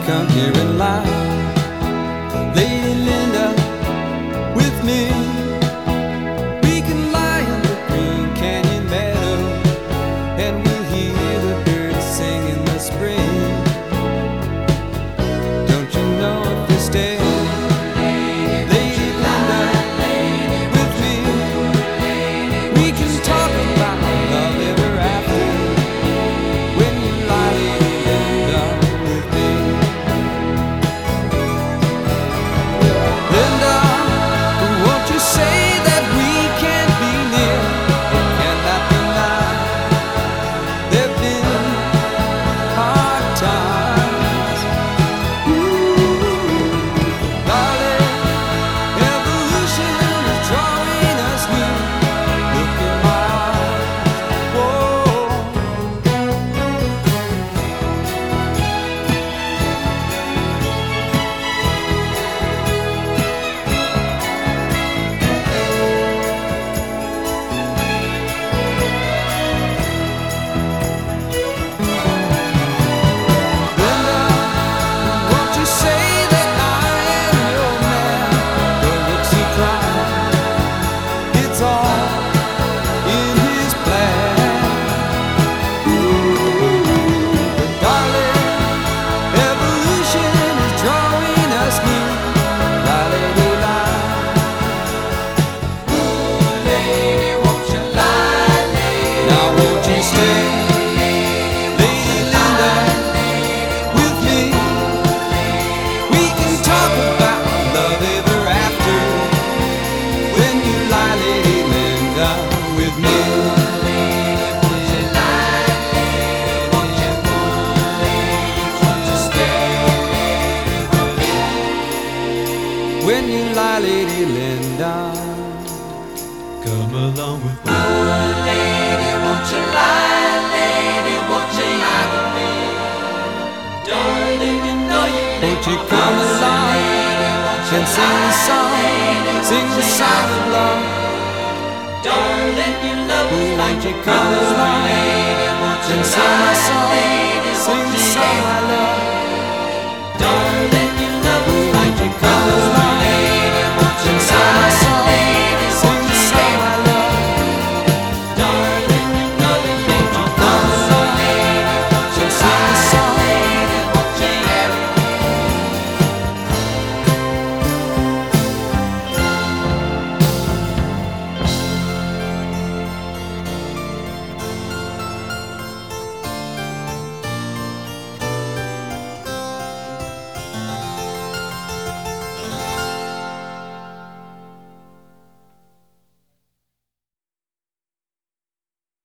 come here and lie, Lady Linda, with me. We can lie in the Green Canyon meadow, and we'll hear the birds sing in the spring. Don't you know if you stay, Lady Linda, with me, we can talk about love ever after. When you lie, Lady Linda, with me. Linda, won't you say that we can't be near? Or can that be now? There've been hard times. Ooh, darling, evolution is drawing us near. Look in my eyes, whoa. Linda, won't you say that I am your man? Your lips he cried, it's all in his plan. But darling, evolution is drawing us near. Lie, lady, lie. Lady, won't you lie, lady? Now won't you stay, Lady Linda, with me? We can talk about love ever after. When you lie, Lady Linda, with me. When you lie, Lady Linda, come along with me. Lady, won't you lie, lady, won't you lie with me? Darling, you know you Won't you come along and sing the song of love? darling, you love me like Won't you come along and sing the song